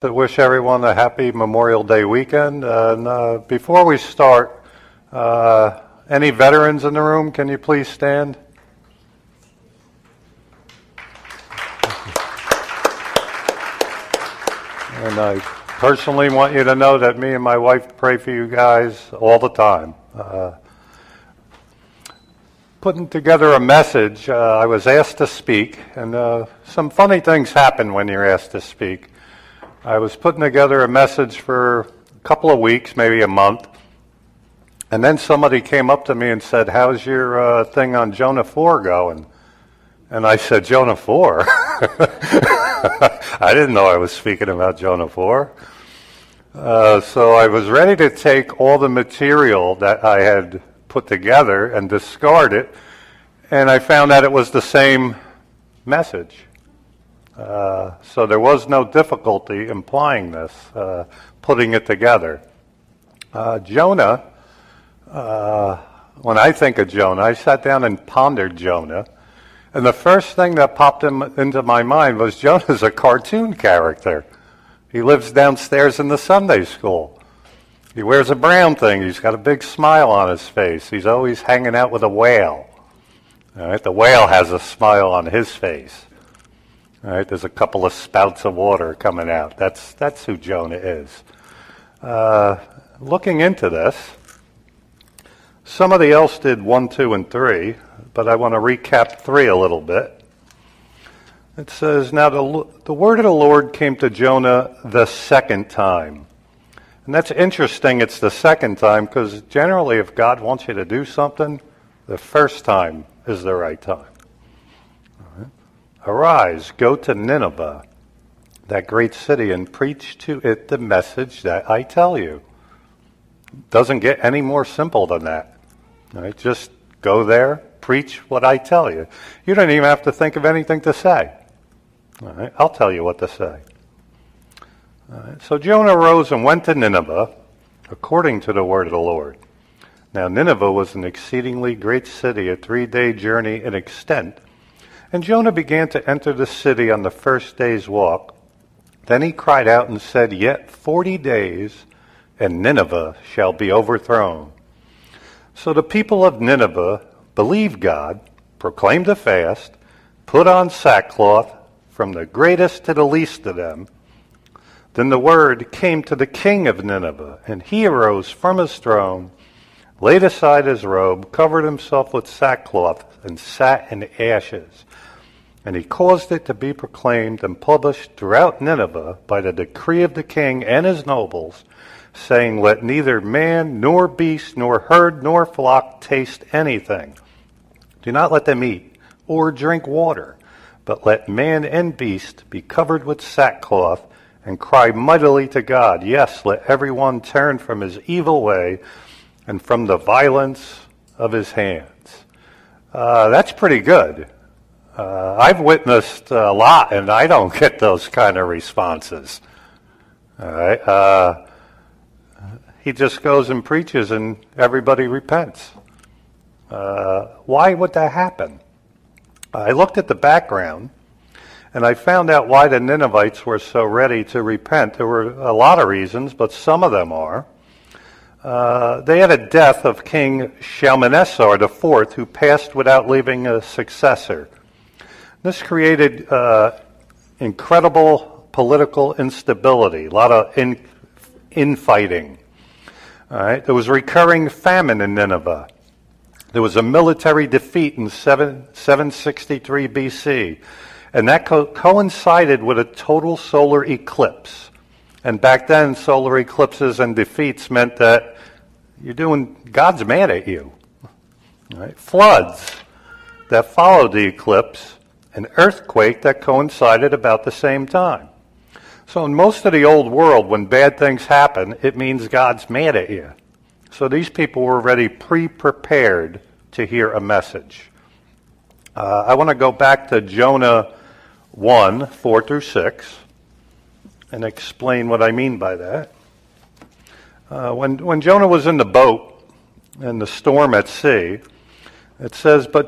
to wish everyone a happy Memorial Day weekend. And before we start, any veterans in the room, can you please stand? And I personally want you to know that me and my wife pray for you guys all the time. Putting together a message, I was asked to speak, and some funny things happen when you're asked to speak. I was putting together a message for a couple of weeks, maybe a month, and then somebody came up to me and said, "How's your thing on Jonah 4 going?" And I said, "Jonah 4?" I didn't know I was speaking about Jonah 4. So I was ready to take all the material that I had put together and discard it, and I found that it was the same message. So there was no difficulty implying this, putting it together. Jonah, when I think of Jonah, I sat down and pondered Jonah, and the first thing that popped into my mind was Jonah's a cartoon character. He lives downstairs in the Sunday school. He wears a brown thing. He's got a big smile on his face. He's always hanging out with a whale. All right, the whale has a smile on his face. All right, there's a couple of spouts of water coming out. That's who Jonah is. Looking into this, somebody else did 1, 2, and 3, but I want to recap 3 a little bit. It says, "Now the word of the Lord came to Jonah the second time." And that's interesting, it's the second time, because generally if God wants you to do something, the first time is the right time. "Arise, go to Nineveh, that great city, and preach to it the message that I tell you." Doesn't get any more simple than that. All right, just go there, preach what I tell you. You don't even have to think of anything to say. All right, I'll tell you what to say. All right, so Jonah rose and went to Nineveh, according to the word of the Lord. Now Nineveh was an exceedingly great city, a 3-day journey in extent. And Jonah began to enter the city on the first day's walk. Then he cried out and said, "Yet 40 days, and Nineveh shall be overthrown." So the people of Nineveh believed God, proclaimed a fast, put on sackcloth, from the greatest to the least of them. Then the word came to the king of Nineveh, and he arose from his throne, laid aside his robe, covered himself with sackcloth, and sat in ashes. And he caused it to be proclaimed and published throughout Nineveh by the decree of the king and his nobles, saying, "Let neither man nor beast nor herd nor flock taste anything. Do not let them eat or drink water, but let man and beast be covered with sackcloth and cry mightily to God. Yes, let everyone turn from his evil way and from the violence of his hands." That's pretty good. I've witnessed a lot, and I don't get those kind of responses. All right. He just goes and preaches, and everybody repents. Why would that happen? I looked at the background, and I found out why the Ninevites were so ready to repent. There were a lot of reasons, but some of them are. They had a death of King Shalmaneser IV, who passed without leaving a successor. This created incredible political instability, a lot of infighting. All right. There was recurring famine in Nineveh. There was a military defeat in 763 BC, and that coincided with a total solar eclipse. And back then, solar eclipses and defeats meant that God's mad at you. All right. Floods that followed the eclipse, an earthquake that coincided about the same time. So in most of the old world, when bad things happen, it means God's mad at you. So these people were already pre-prepared to hear a message. I want to go back to Jonah 1, 4 through 6, and explain what I mean by that. When Jonah was in the boat in the storm at sea, it says, But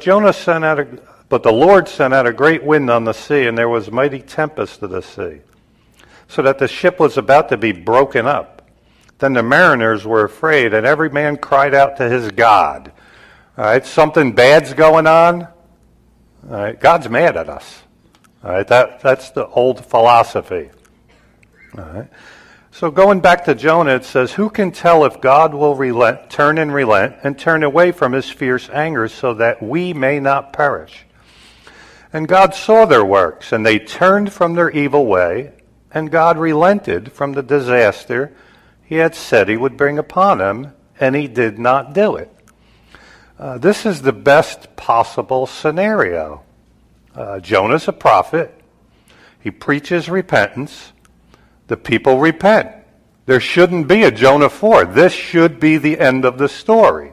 the Lord sent out a great wind on the sea, and there was mighty tempest of the sea. so that the ship was about to be broken up. Then the mariners were afraid, and every man cried out to his God. All right, something bad's going on. All right, God's mad at us. All right, that's the old philosophy. All right. So going back to Jonah, it says, who can tell if God will turn and turn away from his fierce anger so that we may not perish? And God saw their works, and they turned from their evil way, and God relented from the disaster he had said he would bring upon them, and he did not do it. This is the best possible scenario. Jonah's a prophet. He preaches repentance. The people repent. There shouldn't be a Jonah 4. This should be the end of the story.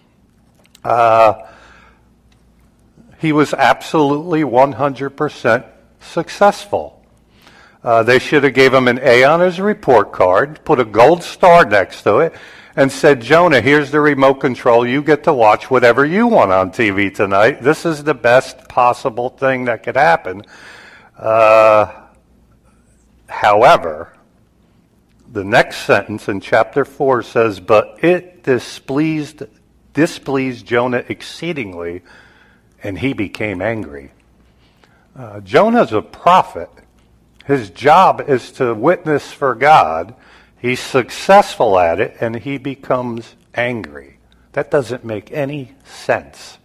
He was absolutely 100% successful. They should have gave him an A on his report card, put a gold star next to it, and said, Jonah, here's the remote control. You get to watch whatever you want on TV tonight. This is the best possible thing that could happen. However, the next sentence in chapter 4 says, but it displeased Jonah exceedingly, and he became angry. Jonah's a prophet. His job is to witness for God. He's successful at it, and he becomes angry. That doesn't make any sense.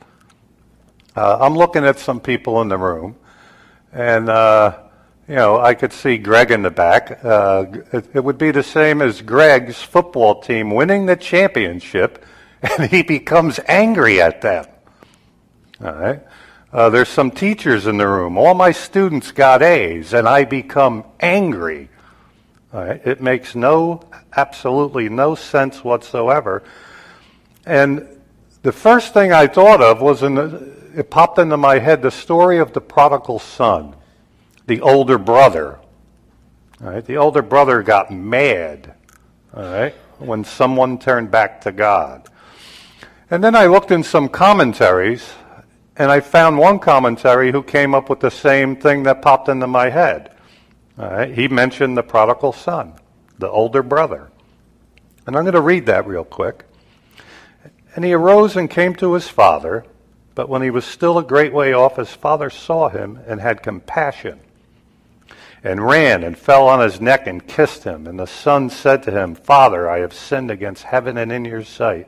I'm looking at some people in the room, and I could see Greg in the back. It would be the same as Greg's football team winning the championship, and he becomes angry at them. All right. There's some teachers in the room. All my students got A's, and I become angry. All right. It makes absolutely no sense whatsoever. And the first thing I thought of was, it popped into my head, the story of the prodigal son, the older brother. All right. The older brother got mad, all right, when someone turned back to God. And then I looked in some commentaries, and I found one commentary who came up with the same thing that popped into my head. All right. He mentioned the prodigal son, the older brother. And I'm going to read that real quick. And he arose and came to his father, but when he was still a great way off, his father saw him and had compassion, and ran and fell on his neck and kissed him. And the son said to him, Father, I have sinned against heaven and in your sight,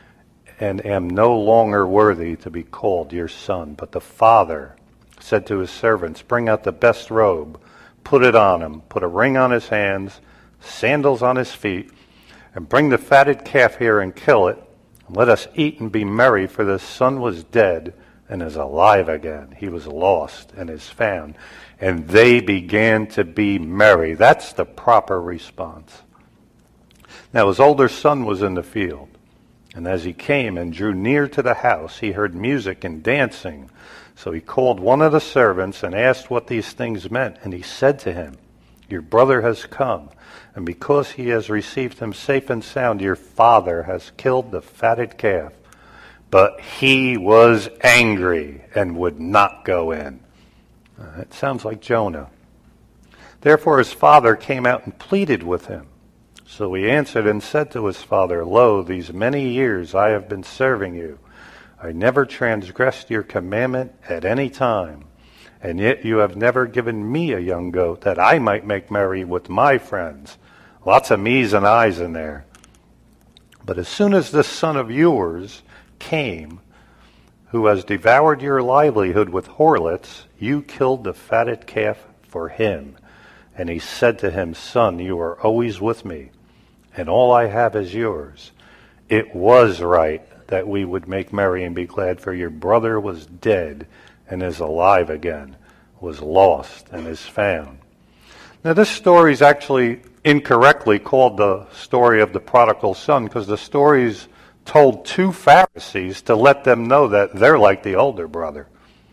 and am no longer worthy to be called your son. But the father said to his servants, Bring out the best robe, put it on him, put a ring on his hands, sandals on his feet, and bring the fatted calf here and kill it. And let us eat and be merry, for this son was dead and is alive again. He was lost and is found. And they began to be merry. That's the proper response. Now his older son was in the field. And as he came and drew near to the house, he heard music and dancing. So he called one of the servants and asked what these things meant. And he said to him, Your brother has come, and because he has received him safe and sound, your father has killed the fatted calf. But he was angry and would not go in. It sounds like Jonah. Therefore his father came out and pleaded with him. So he answered and said to his father, Lo, these many years I have been serving you. I never transgressed your commandment at any time. And yet you have never given me a young goat that I might make merry with my friends. Lots of me's and I's in there. But as soon as this son of yours came, who has devoured your livelihood with harlots, you killed the fatted calf for him. And he said to him, Son, you are always with me, and all I have is yours. It was right that we would make merry and be glad, for your brother was dead and is alive again, was lost and is found. Now this story is actually incorrectly called the story of the prodigal son, because the story's told to Pharisees to let them know that they're like the older brother.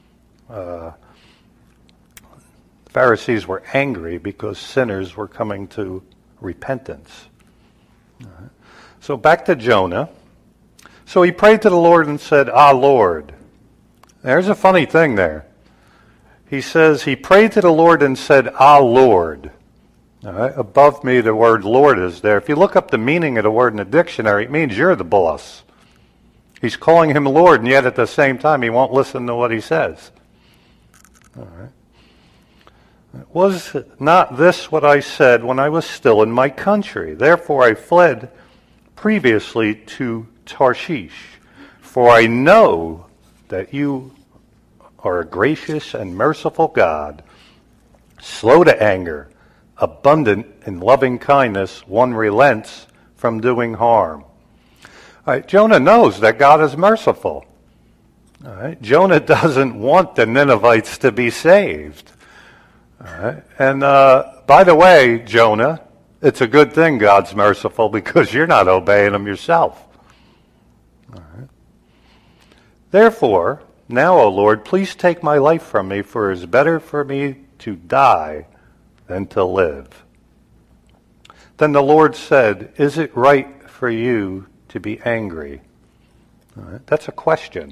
Pharisees were angry because sinners were coming to repentance. So back to Jonah. So he prayed to the Lord and said, Ah, Lord. There's a funny thing there. He says he prayed to the Lord and said, Ah, Lord. All right? Above me, the word Lord is there. If you look up the meaning of the word in the dictionary, it means you're the boss. He's calling him Lord, and yet at the same time, he won't listen to what he says. All right. Was not this what I said when I was still in my country? Therefore I fled previously to Tarshish, for I know that you are a gracious and merciful God, slow to anger, abundant in loving kindness, one relents from doing harm. All right, Jonah knows that God is merciful. All right, Jonah doesn't want the Ninevites to be saved. All right. And by the way, Jonah, it's a good thing God's merciful because you're not obeying him yourself. All right. Therefore, now, O Lord, please take my life from me, for it is better for me to die than to live. Then the Lord said, is it right for you to be angry? All right. That's a question.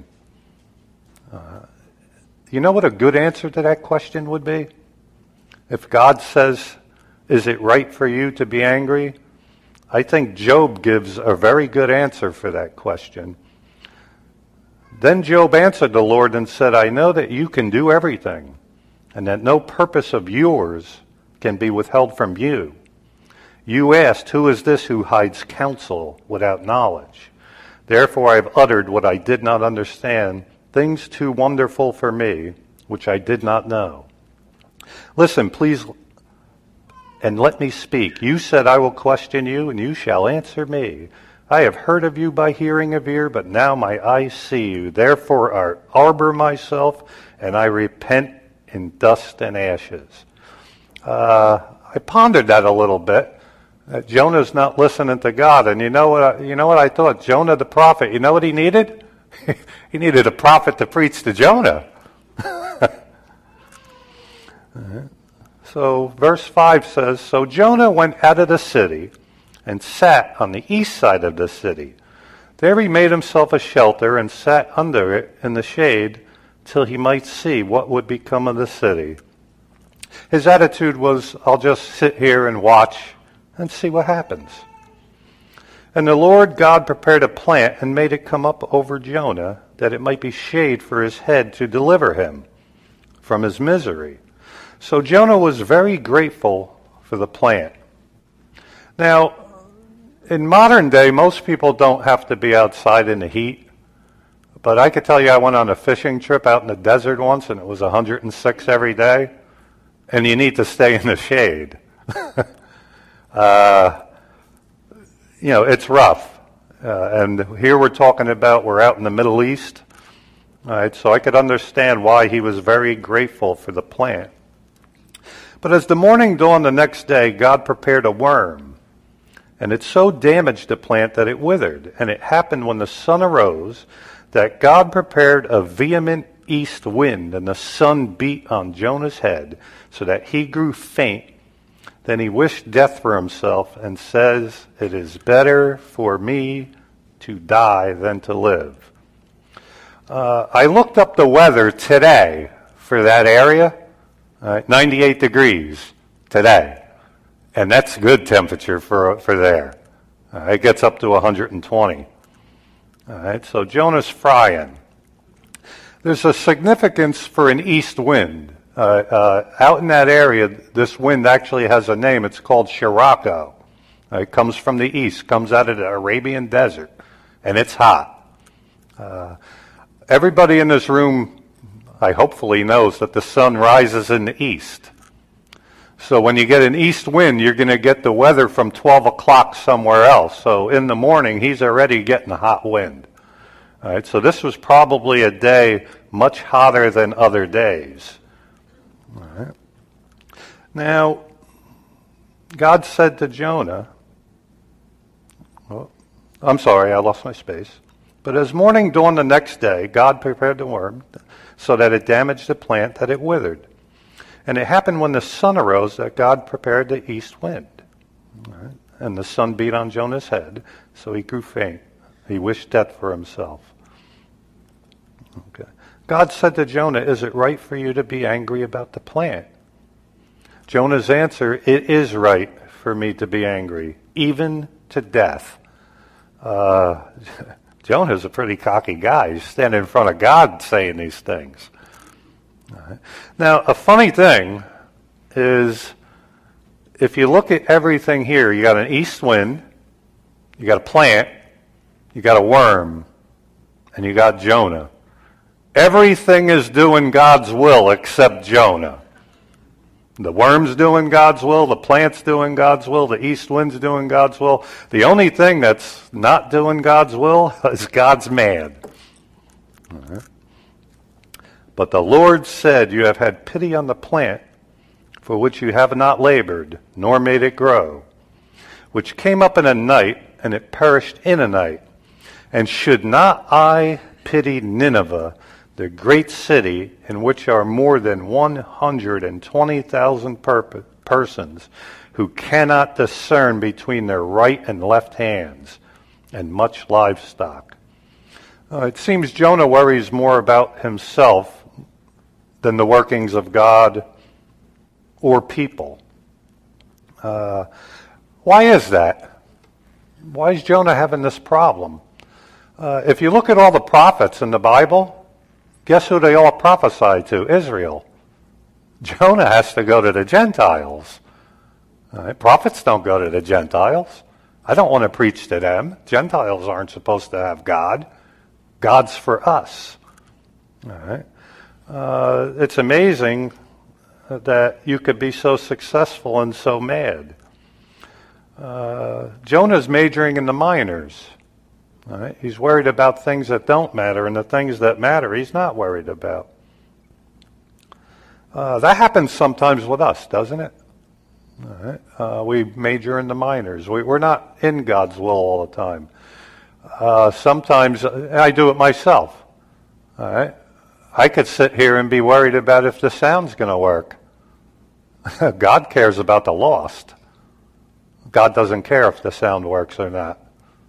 You know what a good answer to that question would be? If God says, is it right for you to be angry? I think Job gives a very good answer for that question. Then Job answered the Lord and said, I know that you can do everything, and that no purpose of yours can be withheld from you. You asked, who is this who hides counsel without knowledge? Therefore I have uttered what I did not understand, things too wonderful for me, which I did not know. Listen, please, and let me speak. You said, I will question you, and you shall answer me. I have heard of you by hearing of ear, but now my eyes see you. Therefore I arbor myself, and I repent in dust and ashes. I pondered that a little bit. Jonah's not listening to God, and you know what I thought? Jonah the prophet, you know what he needed? He needed a prophet to preach to Jonah. So verse 5 says, so Jonah went out of the city and sat on the east side of the city. There he made himself a shelter and sat under it in the shade till he might see what would become of the city. His attitude was, I'll just sit here and watch and see what happens. And the Lord God prepared a plant and made it come up over Jonah, that it might be shade for his head to deliver him from his misery. So Jonah was very grateful for the plant. Now, in modern day, most people don't have to be outside in the heat. But I could tell you I went on a fishing trip out in the desert once, and it was 106 every day. And you need to stay in the shade. It's rough. And here we're talking about we're out in the Middle East. All right, so I could understand why he was very grateful for the plant. But as the morning dawned the next day, God prepared a worm, and it so damaged the plant that it withered. And it happened when the sun arose that God prepared a vehement east wind, and the sun beat on Jonah's head, so that he grew faint. Then he wished death for himself, and says, it is better for me to die than to live. I looked up the weather today for that area. 98 degrees today. And that's good temperature for there. It gets up to 120. All right, so Jonah's frying. There's a significance for an east wind. Out in that area, this wind actually has a name. It's called Sirocco. It comes from the east, comes out of the Arabian desert, and it's hot. Everybody in this room, I hopefully knows that the sun rises in the east. So when you get an east wind, you're going to get the weather from 12 o'clock somewhere else. So in the morning, he's already getting a hot wind. All right, so this was probably a day much hotter than other days. All right. Now, God said to Jonah, I'm sorry, I lost my space. But as morning dawned the next day, God prepared the worm so that it damaged the plant, that it withered. And it happened when the sun arose that God prepared the east wind. All right. And the sun beat on Jonah's head, so he grew faint. He wished death for himself. Okay. God said to Jonah, is it right for you to be angry about the plant? Jonah's answer, it is right for me to be angry, even to death. Jonah's a pretty cocky guy. He's standing in front of God saying these things. Now, a funny thing is, if you look at everything here, you got an east wind, you got a plant, you got a worm, and you got Jonah. Everything is doing God's will except Jonah. The worm's doing God's will, the plant's doing God's will, the east wind's doing God's will. The only thing that's not doing God's will is God's mad. But the Lord said, you have had pity on the plant for which you have not labored, nor made it grow, which came up in a night, and it perished in a night. And should not I pity Nineveh, the great city in which are more than 120,000 persons who cannot discern between their right and left hands, and much livestock? It seems Jonah worries more about himself than the workings of God or people. Why is that? Why is Jonah having this problem? If you look at all the prophets in the Bible, guess who they all prophesy to? Israel. Jonah has to go to the Gentiles. Prophets don't go to the Gentiles. I don't want to preach to them. Gentiles aren't supposed to have God. God's for us. It's amazing that you could be so successful and so mad. Jonah's majoring in the minors. He's worried about things that don't matter, and the things that matter he's not worried about. That happens sometimes with us, doesn't it? We major in the minors. We're not in God's will all the time. Sometimes, I do it myself. I could sit here and be worried about if the sound's going to work. God cares about the lost. God doesn't care if the sound works or not.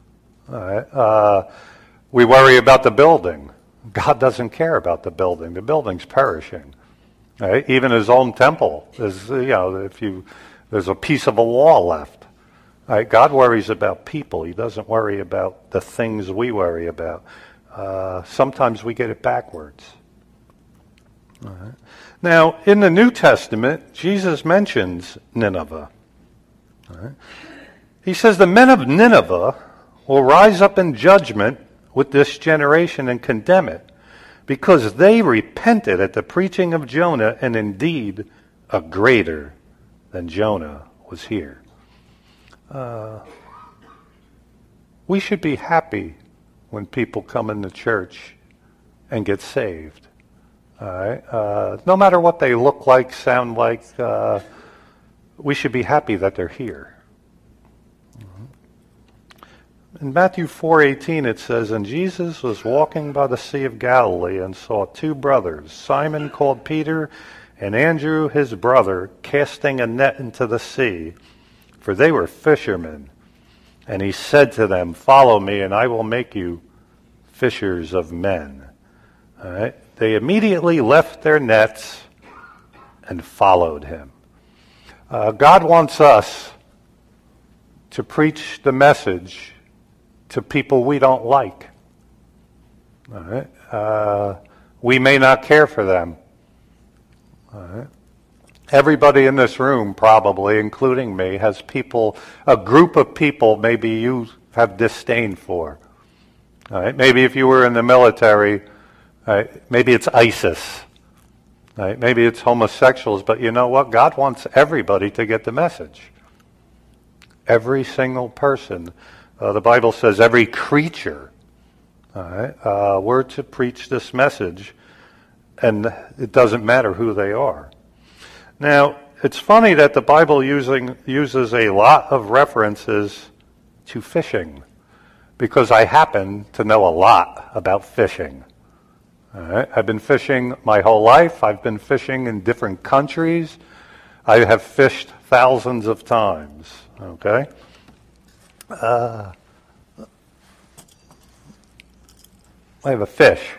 We worry about the building. God doesn't care about the building. The building's perishing. Even his own temple is, there's a piece of a wall left. God worries about people. He doesn't worry about the things we worry about. Sometimes we get it backwards. Now, in the New Testament, Jesus mentions Nineveh. He says the men of Nineveh will rise up in judgment with this generation and condemn it, because they repented at the preaching of Jonah, and indeed a greater than Jonah was here. We should be happy when people come into church and get saved. No matter what they look like, sound like, we should be happy that they're here. In Matthew 4:18 it says, and Jesus was walking by the Sea of Galilee and saw two brothers, Simon called Peter and Andrew his brother, casting a net into the sea, for they were fishermen. And he said to them, follow me and I will make you fishers of men. All right? They immediately left their nets and followed him. God wants us to preach the message to people we don't like. All right? We may not care for them. All right? Everybody in this room, probably, including me, has people, a group of people maybe you have disdain for. All right? Maybe if you were in the military, maybe it's ISIS. Right? Maybe it's homosexuals, but you know what? God wants everybody to get the message. Every single person. The Bible says every creature. All right? We're to preach this message, and it doesn't matter who they are. Now, it's funny that the Bible uses a lot of references to fishing, because I happen to know a lot about fishing. All right? I've been fishing my whole life. I've been fishing in different countries. I have fished thousands of times. Okay? I have a fish.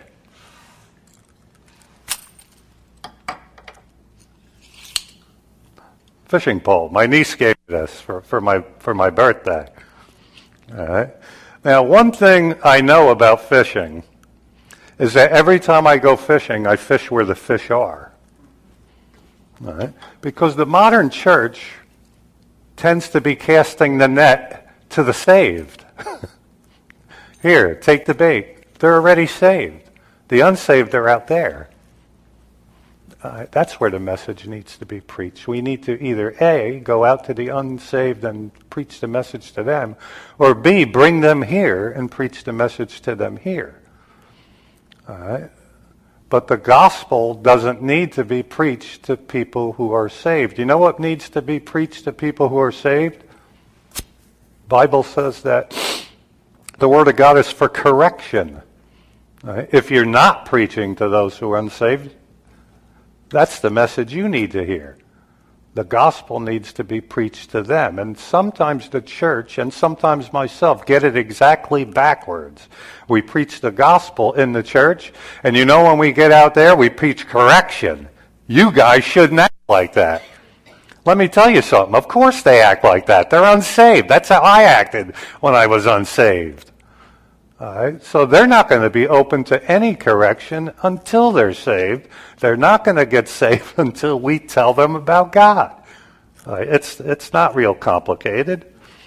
fishing pole. My niece gave me this for my birthday. All right. Now, one thing I know about fishing is that every time I go fishing, I fish where the fish are. All right? Because the modern church tends to be casting the net to the saved. Here, take the bait. They're already saved. The unsaved are out there. That's where the message needs to be preached. We need to either A, go out to the unsaved and preach the message to them, or B, bring them here and preach the message to them here. All right? But the gospel doesn't need to be preached to people who are saved. You know what needs to be preached to people who are saved? The Bible says that the Word of God is for correction. All right? If you're not preaching to those who are unsaved, that's the message you need to hear. The gospel needs to be preached to them. And sometimes the church, and sometimes myself, get it exactly backwards. We preach the gospel in the church, and you know when we get out there, we preach correction. You guys shouldn't act like that. Let me tell you something. Of course they act like that. They're unsaved. That's how I acted when I was unsaved. All right? So they're not going to be open to any correction until they're saved. They're not going to get saved until we tell them about God. All right? It's not real complicated.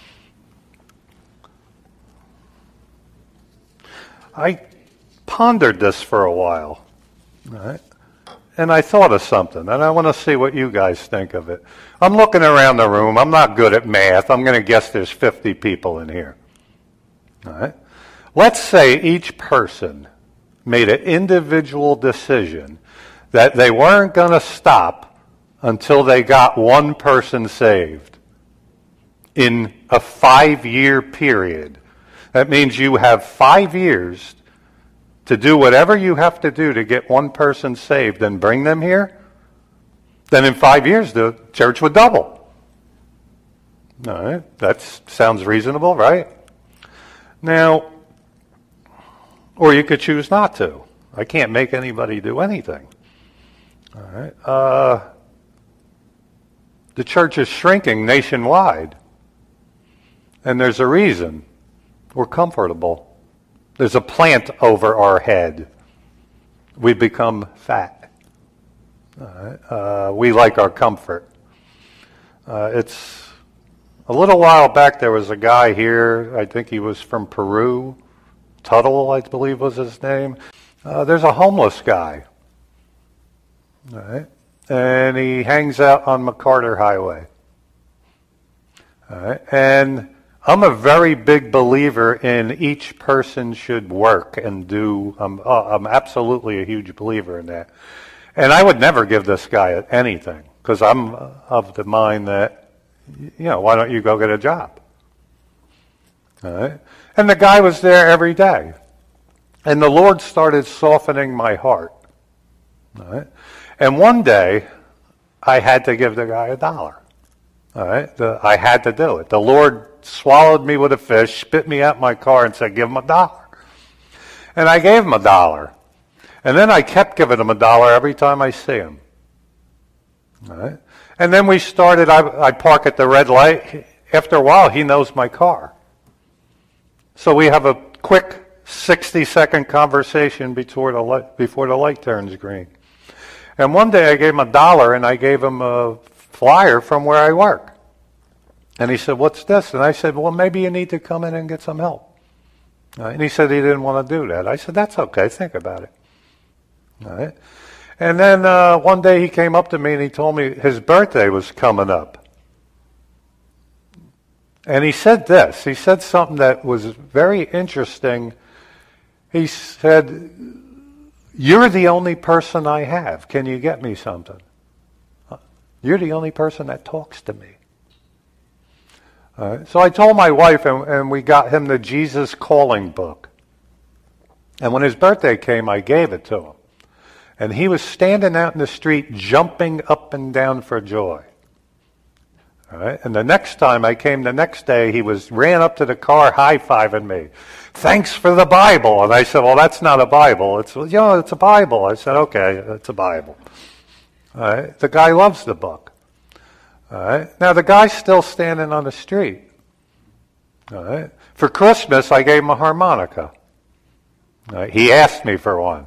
I pondered this for a while. All right? And I thought of something, and I want to see what you guys think of it. I'm looking around the room. I'm not good at math. I'm going to guess there's 50 people in here. All right? Let's say each person made an individual decision that they weren't going to stop until they got one person saved in a 5-year period. That means you have 5 years to do whatever you have to do to get one person saved and bring them here. Then in 5 years, the church would double. All right, that sounds reasonable, right? Now, or you could choose not to. I can't make anybody do anything. All right. The church is shrinking nationwide. And there's a reason. We're comfortable. There's a plant over our head. We become fat. All right. We like our comfort. It's a little while back, there was a guy here, I think he was from Peru, Tuttle, I believe was his name. There's a homeless guy, all right? And he hangs out on MacArthur Highway. All right? And I'm a very big believer in each person should work and do. I'm absolutely a huge believer in that. And I would never give this guy anything because I'm of the mind that, why don't you go get a job? All right? And the guy was there every day. And the Lord started softening my heart. All right? And one day, I had to give the guy $1. All right? I had to do it. The Lord swallowed me with a fish, spit me out my car, and said, give him $1. And I gave him $1. And then I kept giving him $1 every time I see him. All right? And then we started, I park at the red light. After a while, he knows my car. So we have a quick 60-second conversation before the light turns green. And one day I gave him $1 and I gave him a flyer from where I work. And he said, what's this? And I said, well, maybe you need to come in and get some help. And he said he didn't want to do that. I said, that's okay. Think about it. All right. And then one day he came up to me and he told me his birthday was coming up. And he said this. He said something that was very interesting. He said, you're the only person I have. Can you get me something? You're the only person that talks to me. So I told my wife, and we got him the Jesus Calling book. And when his birthday came, I gave it to him. And he was standing out in the street, jumping up and down for joy. All right? And the next time I came the next day, he ran up to the car high-fiving me. Thanks for the Bible. And I said, well, that's not a Bible. It's a Bible. I said, okay, it's a Bible. All right? The guy loves the book. All right? Now, the guy's still standing on the street. All right? For Christmas, I gave him a harmonica. All right? He asked me for one.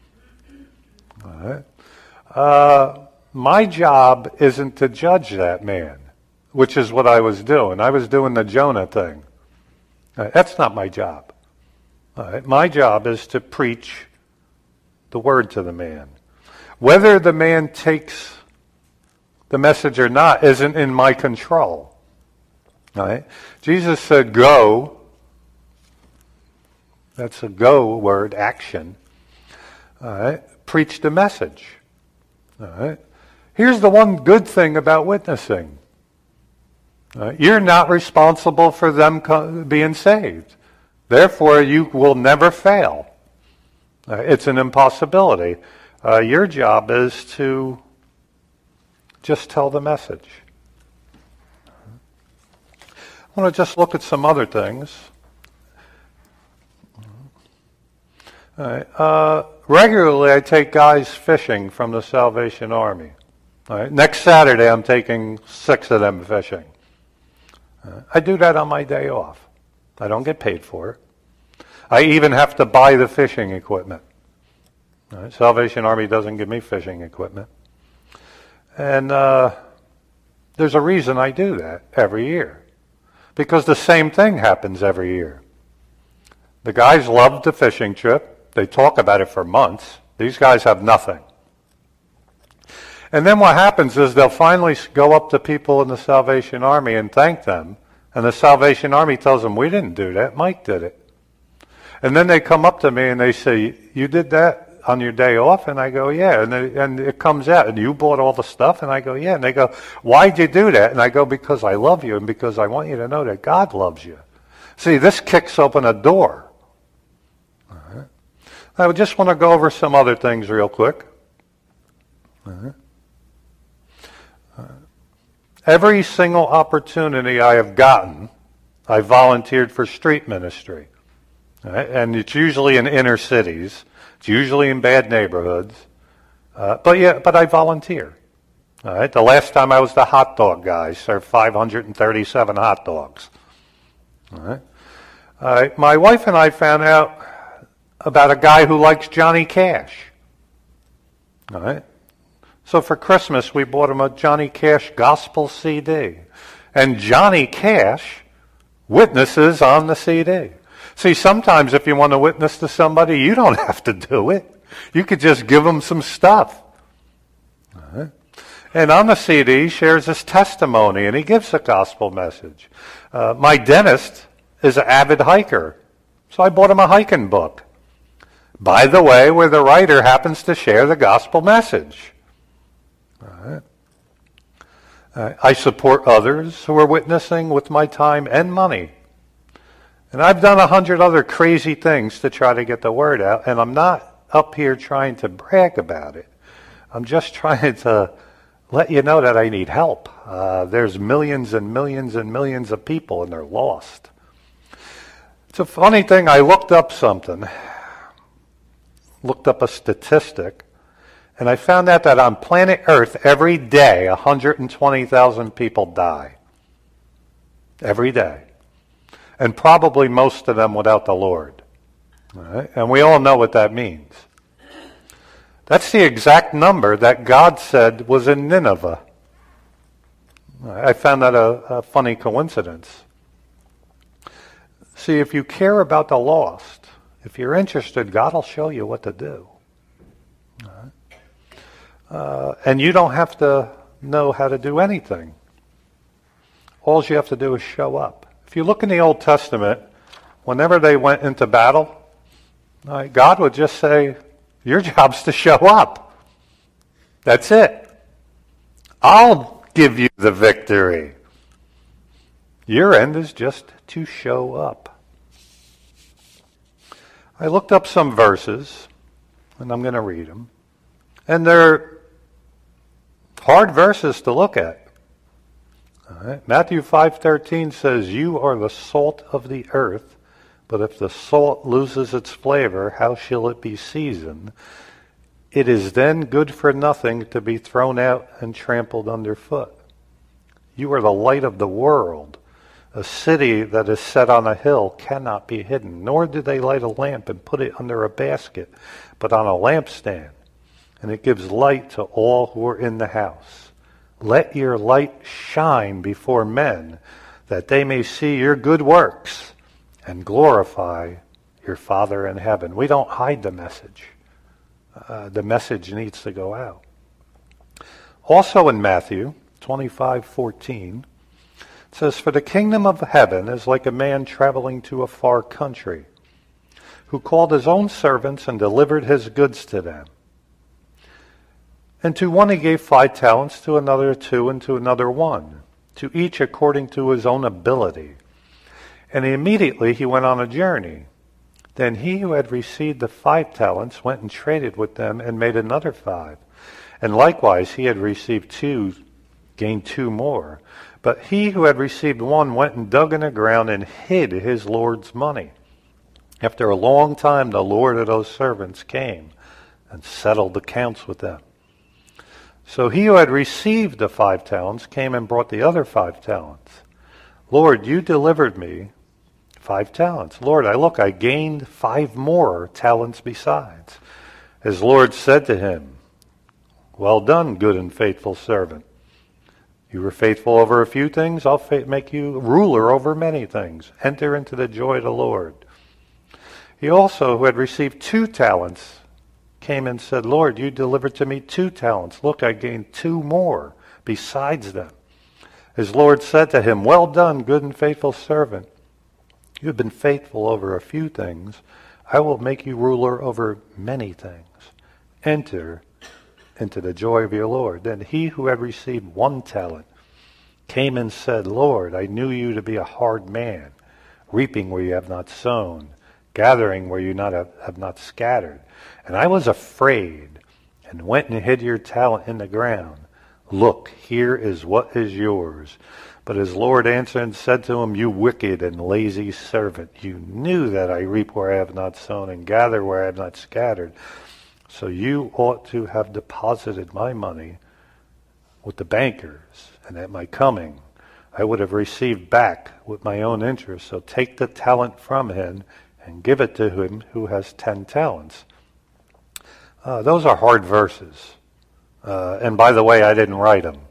All right? My job isn't to judge that man, which is what I was doing. I was doing the Jonah thing. All right? That's not my job. All right? My job is to preach the word to the man. Whether the man takes the message or not isn't in my control. All right? Jesus said, go. That's a go word, action. All right? Preach the message. All right? Here's the one good thing about witnessing. All right? You're not responsible for them being saved. Therefore, you will never fail. It's an impossibility. Your job is to just tell the message. I want to just look at some other things. All right. Regularly, I take guys fishing from the Salvation Army. All right. Next Saturday, I'm taking 6 of them fishing. I do that on my day off. I don't get paid for it. I even have to buy the fishing equipment. All right. Salvation Army doesn't give me fishing equipment. And there's a reason I do that every year. Because the same thing happens every year. The guys love the fishing trip. They talk about it for months. These guys have nothing. And then what happens is they'll finally go up to people in the Salvation Army and thank them. And the Salvation Army tells them, we didn't do that. Mike did it. And then they come up to me and they say, you did that on your day off? And I go, yeah. And it comes out, and you bought all the stuff? And I go, yeah. And they go, why'd you do that? And I go, because I love you and because I want you to know that God loves you. See, this kicks open a door. All right. I just want to go over some other things real quick. All right. Every single opportunity I have gotten, I volunteered for street ministry. All right? And it's usually in inner cities. It's usually in bad neighborhoods. But I volunteer. All right? The last time I was the hot dog guy, served 537 hot dogs. All right? All right. My wife and I found out about a guy who likes Johnny Cash. All right? So for Christmas, we bought him a Johnny Cash gospel CD. And Johnny Cash witnesses on the CD. See, sometimes if you want to witness to somebody, you don't have to do it. You could just give them some stuff. All right. And on the CD, he shares his testimony, and he gives a gospel message. My dentist is an avid hiker, so I bought him a hiking book. By the way, where the writer happens to share the gospel message. All right. I support others who are witnessing with my time and money. And I've done 100 other crazy things to try to get the word out, and I'm not up here trying to brag about it. I'm just trying to let you know that I need help. There's millions and millions and millions of people, and they're lost. It's a funny thing. I looked up something, looked up a statistic, and I found out that on planet Earth, every day, 120,000 people die. Every day. And probably most of them without the Lord. All right? And we all know what that means. That's the exact number that God said was in Nineveh. I found that a funny coincidence. See, if you care about the lost, if you're interested, God will show you what to do. All right? And you don't have to know how to do anything. All you have to do is show up. If you look in the Old Testament, whenever they went into battle, God would just say, your job's to show up. That's it. I'll give you the victory. Your end is just to show up. I looked up some verses, and I'm going to read them. And they're hard verses to look at. All right. Matthew 5:13 says, you are the salt of the earth, but if the salt loses its flavor, how shall it be seasoned? It is then good for nothing to be thrown out and trampled underfoot. You are the light of the world. A city that is set on a hill cannot be hidden, nor do they light a lamp and put it under a basket, but on a lampstand, and it gives light to all who are in the house. Let your light shine before men, that they may see your good works and glorify your Father in heaven. We don't hide the message. The message needs to go out. Also in Matthew 25:14, it says, "For the kingdom of heaven is like a man traveling to a far country, who called his own servants and delivered his goods to them. And to one he gave 5 talents, to another 2, and to another 1, to each according to his own ability. And immediately he went on a journey. Then he who had received the 5 talents went and traded with them and made another 5. And likewise he had received 2, gained 2 more. But he who had received 1 went and dug in the ground and hid his Lord's money. After a long time the Lord of those servants came and settled accounts with them. So he who had received the 5 talents came and brought the other 5 talents. Lord, you delivered me 5 talents. Lord, I gained 5 more talents besides. His Lord said to him, Well done, good and faithful servant. You were faithful over a few things, I'll make you ruler over many things. Enter into the joy of the Lord. He also, who had received 2 talents, came and said, Lord, you delivered to me 2 talents. Look, I gained 2 more besides them. His Lord said to him, Well done, good and faithful servant. You have been faithful over a few things. I will make you ruler over many things. Enter into the joy of your Lord. Then he who had received 1 talent came and said, Lord, I knew you to be a hard man, reaping where you have not sown, gathering where you have not scattered. And I was afraid and went and hid your talent in the ground. Look, here is what is yours. But his Lord answered and said to him, You wicked and lazy servant, you knew that I reap where I have not sown and gather where I have not scattered. So you ought to have deposited my money with the bankers, and at my coming I would have received back with my own interest. So take the talent from him and give it to him who has 10 talents. Those are hard verses. And by the way, I didn't write them.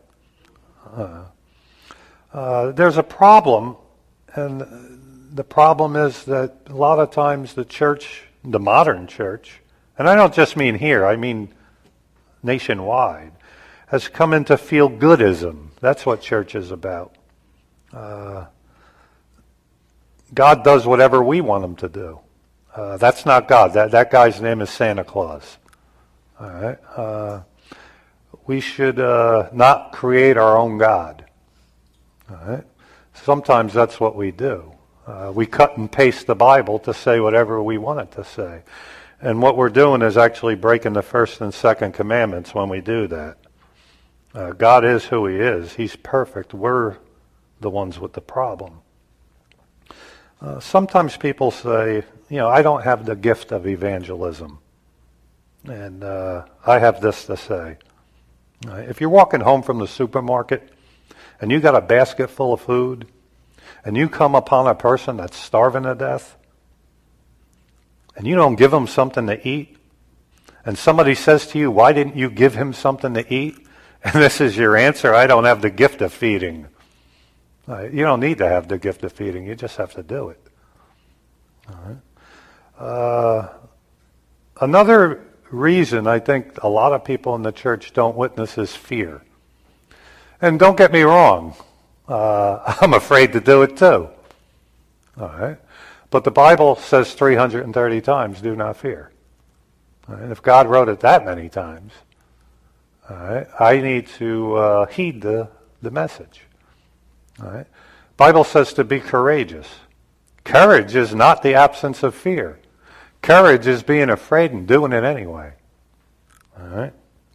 There's a problem, and the problem is that a lot of times the church, the modern church, and I don't just mean here, I mean nationwide, has come into feel-goodism. That's what church is about. God does whatever we want him to do. That's not God. That guy's name is Santa Claus. All right. We should not create our own God. All right. Sometimes that's what we do. We cut and paste the Bible to say whatever we want it to say. And what we're doing is actually breaking the first and second commandments when we do that. God is who he is. He's perfect. We're the ones with the problem. Sometimes people say, I don't have the gift of evangelism. And I have this to say. If you're walking home from the supermarket and you got a basket full of food and you come upon a person that's starving to death and you don't give him something to eat, and somebody says to you, why didn't you give him something to eat? And this is your answer, I don't have the gift of feeding. You don't need to have the gift of feeding. You just have to do it. All right. Another reason I think a lot of people in the church don't witness is fear. And don't get me wrong. I'm afraid to do it too. All right. But the Bible says 330 times, do not fear. All right. If God wrote it that many times, all right, I need to heed the message. All right. Bible says to be courageous. Courage is not the absence of fear. Courage is being afraid and doing it anyway. All right.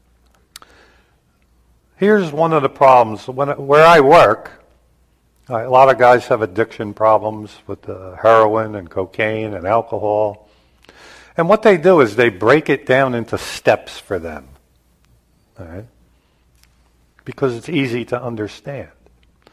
Here's one of the problems. Where I work, a lot of guys have addiction problems with heroin and cocaine and alcohol. And what they do is they break it down into steps for them. All right. Because it's easy to understand.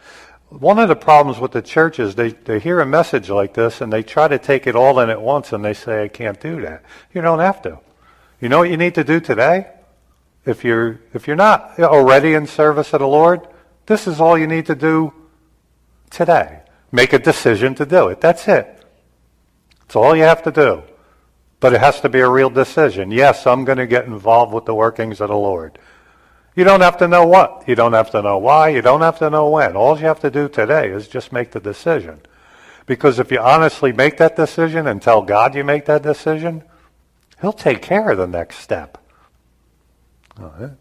One of the problems with the church is they hear a message like this and they try to take it all in at once and they say, I can't do that. You don't have to. You know what you need to do today? If you're not already in service of the Lord, this is all you need to do today. Make a decision to do it. That's it. That's all you have to do. But it has to be a real decision. Yes, I'm going to get involved with the workings of the Lord. You don't have to know what. You don't have to know why. You don't have to know when. All you have to do today is just make the decision. Because if you honestly make that decision and tell God you make that decision, He'll take care of the next step. All right.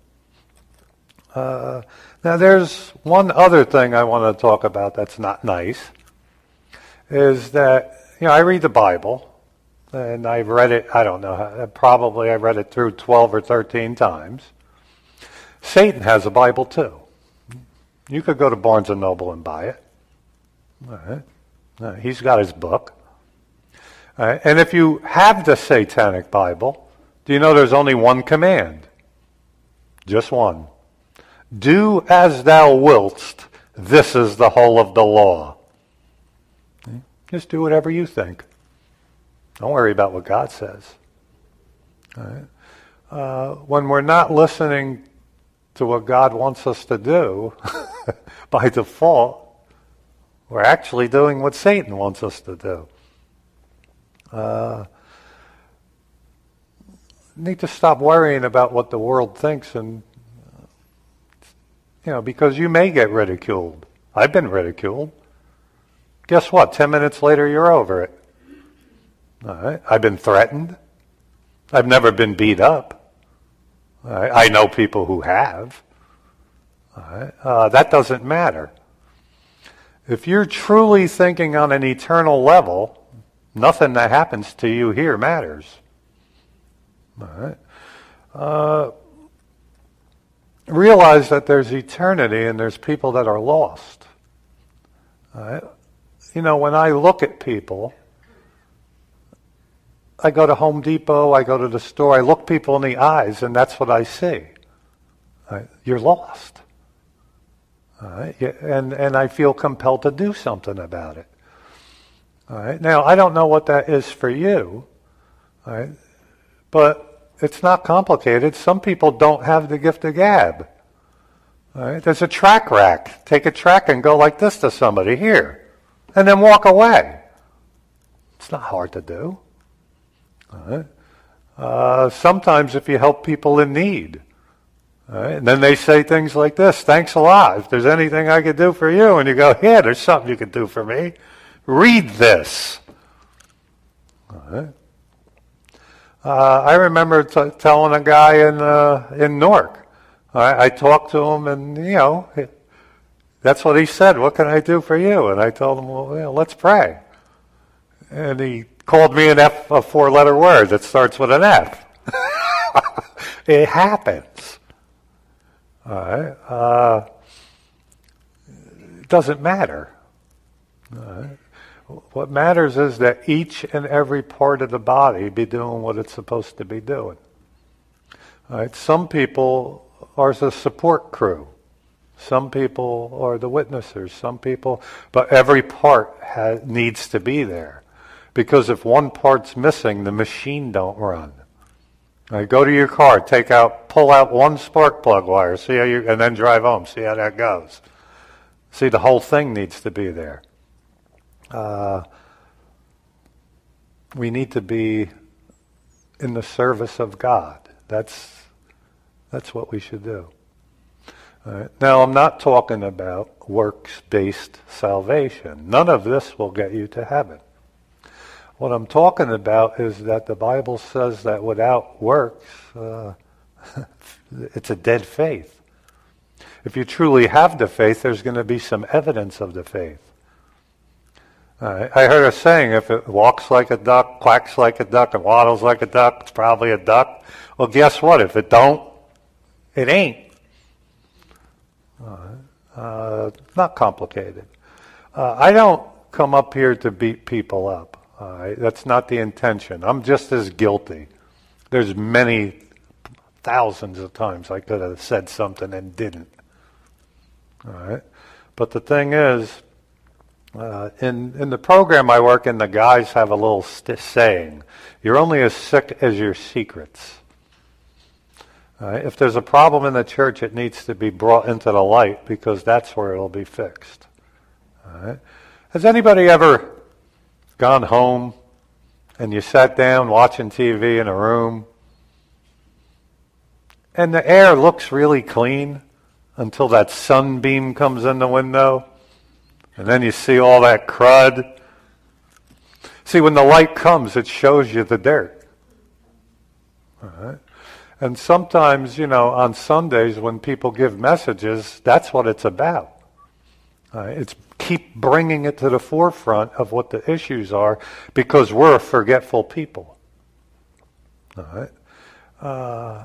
Now there's one other thing I want to talk about that's not nice, is that, I read the Bible, and I've read it, I don't know, probably I read it through 12 or 13 times. Satan has a Bible too. You could go to Barnes & Noble and buy it. All right. He's got his book. All right. And if you have the Satanic Bible, do you know there's only one command? Just one. Do as thou wilt. This is the whole of the law. Just do whatever you think. Don't worry about what God says. All right. When we're not listening to what God wants us to do, by default, we're actually doing what Satan wants us to do. Need to stop worrying about what the world thinks, and because you may get ridiculed. I've been ridiculed. Guess what? 10 minutes later, you're over it. All right. I've been threatened. I've never been beat up. I know people who have. That doesn't matter. If you're truly thinking on an eternal level, nothing that happens to you here matters. All right. Realize that there's eternity and there's people that are lost. All right. When I look at people, I go to Home Depot, I go to the store, I look people in the eyes, and that's what I see. Right? You're lost. All right? And I feel compelled to do something about it. All right? Now, I don't know what that is for you, all right? But it's not complicated. Some people don't have the gift of gab. All right? There's a track rack. Take a track and go like this to somebody, here, and then walk away. It's not hard to do. All right. Sometimes if you help people in need, all right, and then they say things like this, thanks a lot. If there's anything I could do for you, and you go, yeah, there's something you could do for me. Read this. All right. I remember telling a guy in Newark. I talked to him, and that's what he said. What can I do for you? And I told him, well, let's pray. And he called me a four-letter word that starts with an F. It happens. All right. It doesn't matter. All right. What matters is that each and every part of the body be doing what it's supposed to be doing. All right. Some people are the support crew. Some people are the witnessers. Some people, but every part needs to be there. Because if one part's missing, the machine don't run. Right, go to your car, pull out one spark plug wire, see how and then drive home, see how that goes. See, the whole thing needs to be there. We need to be in the service of God. That's what we should do. All right. Now, I'm not talking about works-based salvation. None of this will get you to heaven. What I'm talking about is that the Bible says that without works, it's a dead faith. If you truly have the faith, there's going to be some evidence of the faith. I heard a saying, if it walks like a duck, quacks like a duck, and waddles like a duck, it's probably a duck. Well, guess what? If it don't, it ain't. Not complicated. I don't come up here to beat people up. That's not the intention. I'm just as guilty. There's many thousands of times I could have said something and didn't. All right? But the thing is, in the program I work in, the guys have a little saying, you're only as sick as your secrets. If there's a problem in the church, it needs to be brought into the light because that's where it'll be fixed. All right? Has anybody ever gone home and you sat down watching TV in a room and the air looks really clean until that sunbeam comes in the window and then you see all that crud? See, when the light comes, it shows you the dirt. All right? And sometimes, on Sundays when people give messages, that's what it's about. It's keep bringing it to the forefront of what the issues are because we're a forgetful people. All right?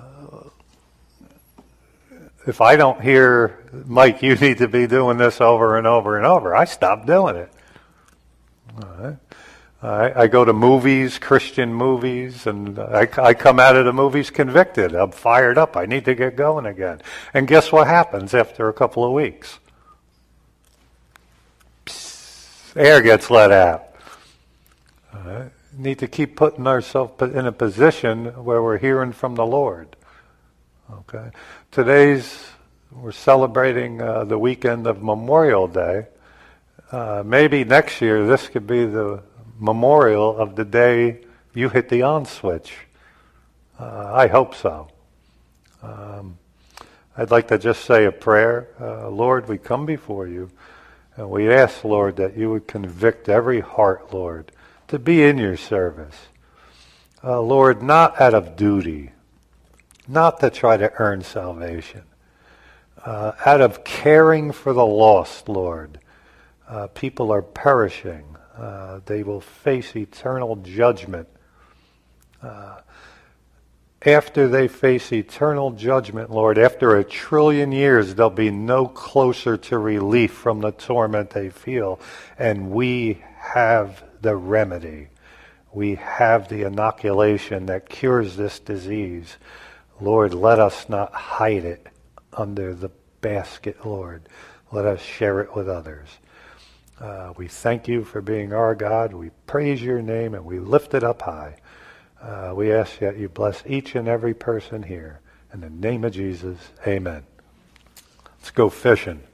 If I don't hear, Mike, you need to be doing this over and over and over, I stop doing it. All right? I go to movies, Christian movies, and I come out of the movies convicted. I'm fired up. I need to get going again. And guess what happens after a couple of weeks? Psst, air gets let out. Need to keep putting ourselves in a position where we're hearing from the Lord. Okay. We're celebrating the weekend of Memorial Day. Maybe next year this could be the memorial of the day you hit the on switch. I hope so. I'd like to just say a prayer. Lord, we come before you, and we ask, Lord, that you would convict every heart, Lord, to be in your service. Lord, not out of duty, not to try to earn salvation, out of caring for the lost, Lord. People are perishing. They will face eternal judgment. After they face eternal judgment, Lord, after 1 trillion years, they'll be no closer to relief from the torment they feel. And we have the remedy. We have the inoculation that cures this disease. Lord, let us not hide it under the basket, Lord. Let us share it with others. We thank you for being our God. We praise your name and we lift it up high. We ask that you bless each and every person here. In the name of Jesus, amen. Let's go fishing.